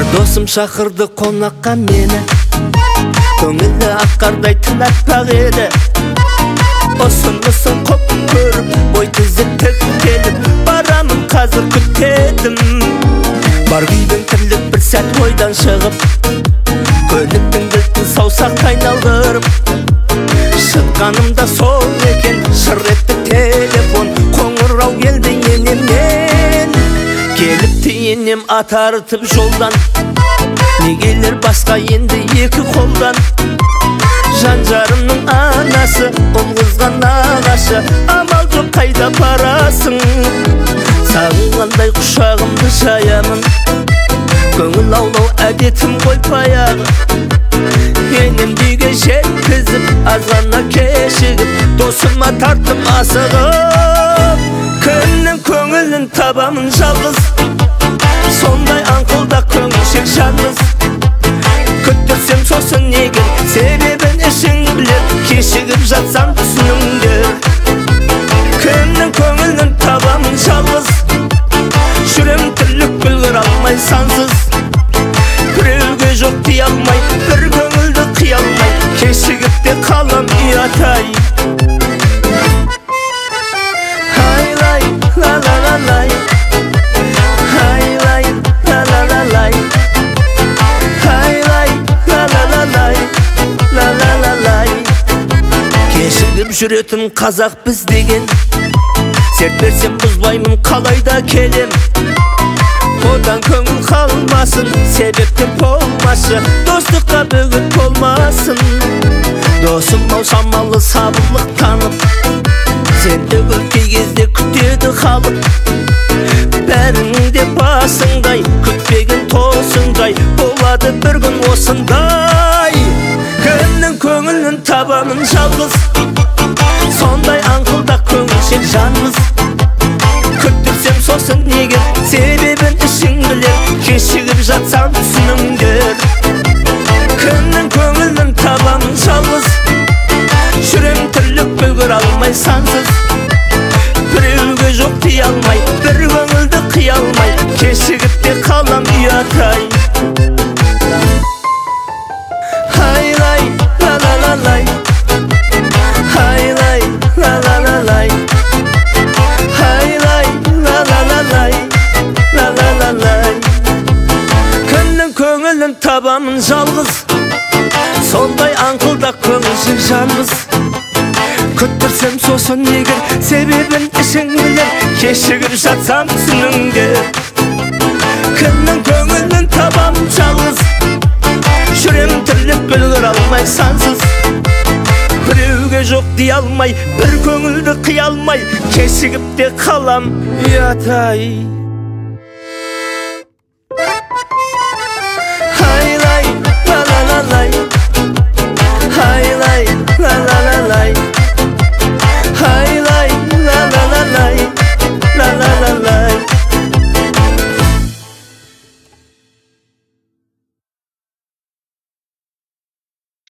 Досым шақырды қонаққа мені, көңілі аққардай тынатпақ еді. Осынысын құп көріп, ой тізіп тіктеліп, барамын қазір күтедім. Бар күйдің тірлік бір сәт ойдан шығып, көліктің кілтін саусақ айналдырып, шыққанымда сол екен, шыр етті телефон, қоңырау келді енемнен. Келіпті енем атартып жолдан, не келер басқа енді екі қолдан. Жан-жарымның анасы, ұл қызған нағашы, амал жоқ қайда барасың. Сағынғандай құшағымды жаямын, көңіл аулау әдетім ғой баяғы. Енем үйге жеткізіп, азғана кешігіп, досыма тарттым асығып. Күннің көңілін табамын жалғыз, сондай аңқылдақ көңілшек жалғыз. Күттірсем сосын егер, себебін ішің білер, кешігіп жатсам түсініңдер. Күннің көңілін табамын жалғыз, жүрем тірлік күлгір алмай сансыз. Біреуге жоқ дей алмай, бір көңілді қия алмай, кешігіп те қалам ұятай. Айлай, ла-ла-ла-лай, айлай, ла-ла-ла-лай, айлай, ла-ла-ла-лай, ла-ла-ла-лай. Кешігіп жүретін қазақ біз деген, серт берсем бұзбаймын қалайда келем. Одан көңіл қалмасын, себепті болмашы, достыққа бөгіт болмасын. Досым ау шамалы сабырлық танып, сенді кей кезде күтеді халық. Бәріңде басыңдай, күтпеген тосыңдай, болады бір күн осындай. Күннің көңілін табамын жалғыз, сондай аңқылдақ көңілшек жанмыз. Күттірсем сосын егер, себебін ішің білер, кешігіп жатсам түсініңдер. Күннің көңілін табамын жалғыз, жүрем тірлік көлгір алмай сансыз. Біреуге жоқ дей алмай, бір көңілді қия алмай, кешігіп те қалам ұятай. Айлай, ла-ла-ла-лай, айлай, ла-ла-ла-лай, айлай, ла-ла-ла-лай, ла-ла-ла-лай. Күннің көңілін табамын жалғыз, сондай аңқылдақ көңілшек жанмыз. Күттірсем сосын егер, себебін ішің білер, кешігіп жатсам түсініңдер. Күннің көңілін табамын жалғыз, жүрем тірлік көлгір алмай сансыз. Біреуге жоқ дей алмай, бір көңілді қия алмай, кешігіп те қалам ұятай.